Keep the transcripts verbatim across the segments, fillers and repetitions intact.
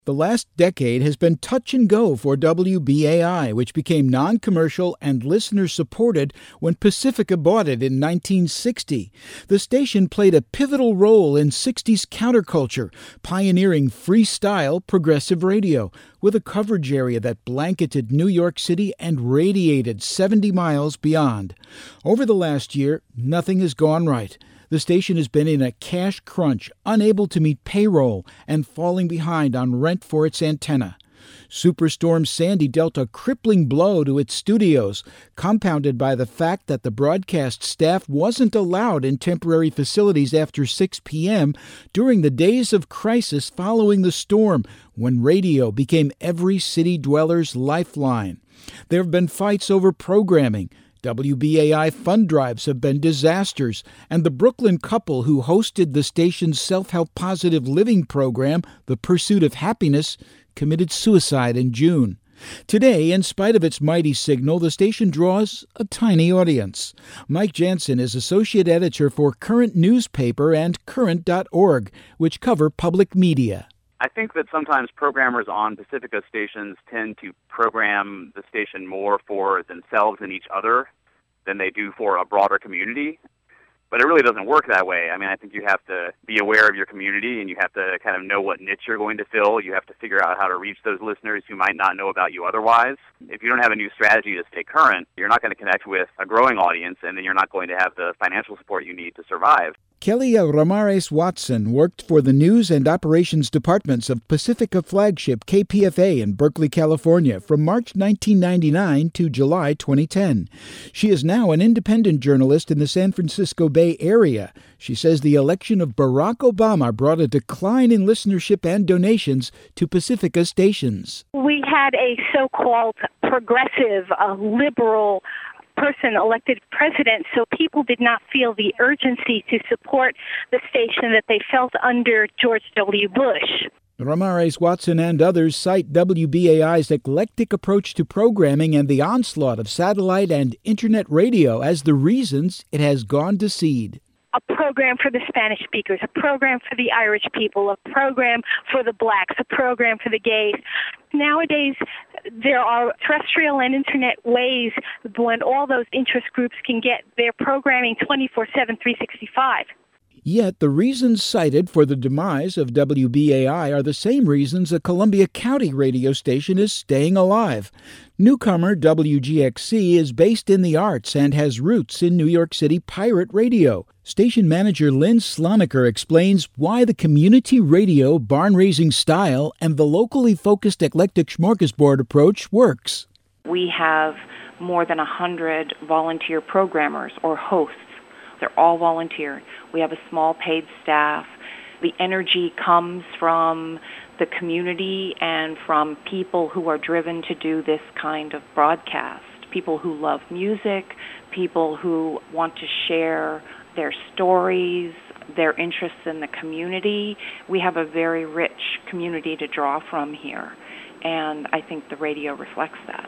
The last decade has been touch and go for W B A I, which became non-commercial and listener-supported when Pacifica bought it in nineteen sixty. The station played a pivotal role in sixties counterculture, pioneering freestyle progressive radio, with a coverage area that blanketed New York City and radiated seventy miles beyond. Over the last year, nothing has gone right. The station has been in a cash crunch, unable to meet payroll, and falling behind on rent for its antenna. Superstorm Sandy dealt a crippling blow to its studios, compounded by the fact that the broadcast staff wasn't allowed in temporary facilities after six p.m. during the days of crisis following the storm, when radio became every city dweller's lifeline. There have been fights over programming. W B A I fund drives have been disasters, and the Brooklyn couple who hosted the station's self-help positive living program, The Pursuit of Happiness, committed suicide in June. Today, in spite of its mighty signal, the station draws a tiny audience. Mike Jansen is associate editor for Current Newspaper and Current dot org, which cover public media. I think that sometimes programmers on Pacifica stations tend to program the station more for themselves and each other than they do for a broader community. But it really doesn't work that way. I mean, I think you have to be aware of your community, and you have to kind of know what niche you're going to fill. You have to figure out how to reach those listeners who might not know about you otherwise. If you don't have a new strategy to stay current, you're not going to connect with a growing audience, and then you're not going to have the financial support you need to survive. Kelly Ramirez Watson worked for the News and Operations Departments of Pacifica flagship K P F A in Berkeley, California from March nineteen ninety-nine to July twenty ten. She is now an independent journalist in the San Francisco Bay Area. She says the election of Barack Obama brought a decline in listenership and donations to Pacifica stations. We had a so-called progressive, uh, liberal person elected president, so people did not feel the urgency to support the station that they felt under George W. Bush. Ramirez Watson and others cite W B A I's eclectic approach to programming and the onslaught of satellite and internet radio as the reasons it has gone to seed. A program for the Spanish speakers, a program for the Irish people, a program for the blacks, a program for the gays. Nowadays, there are terrestrial and internet ways when all those interest groups can get their programming twenty-four seven, three sixty-five. Yet the reasons cited for the demise of W B A I are the same reasons a Columbia County radio station is staying alive. Newcomer W G X C is based in the arts and has roots in New York City pirate radio. Station manager Lynn Sloniker explains why the community radio barn-raising style and the locally focused eclectic smorgasbord approach works. We have more than one hundred volunteer programmers or hosts. They're all volunteer. We have a small paid staff. The energy comes from the community and from people who are driven to do this kind of broadcast. People who love music, people who want to share their stories, their interests in the community. We have a very rich community to draw from here, and I think the radio reflects that.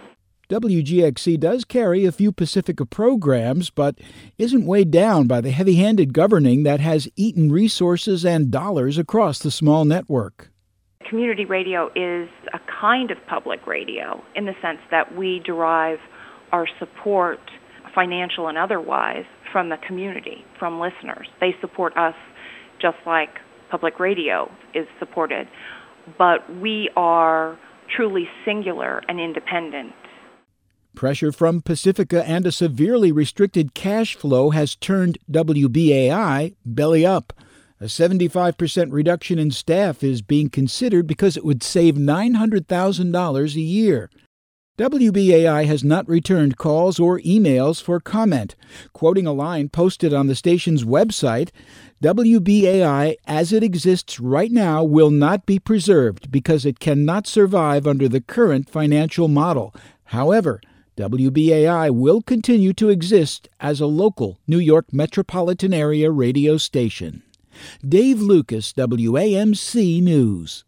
W G X C does carry a few Pacifica programs, but isn't weighed down by the heavy-handed governing that has eaten resources and dollars across the small network. Community radio is a kind of public radio in the sense that we derive our support, financial and otherwise, from the community, from listeners. They support us just like public radio is supported, but we are truly singular and independent. Pressure from Pacifica and a severely restricted cash flow has turned W B A I belly up. A seventy-five percent reduction in staff is being considered because it would save nine hundred thousand dollars a year. W B A I has not returned calls or emails for comment. Quoting a line posted on the station's website, W B A I, as it exists right now, will not be preserved because it cannot survive under the current financial model. However, W B A I will continue to exist as a local New York metropolitan area radio station. Dave Lucas, W A M C News.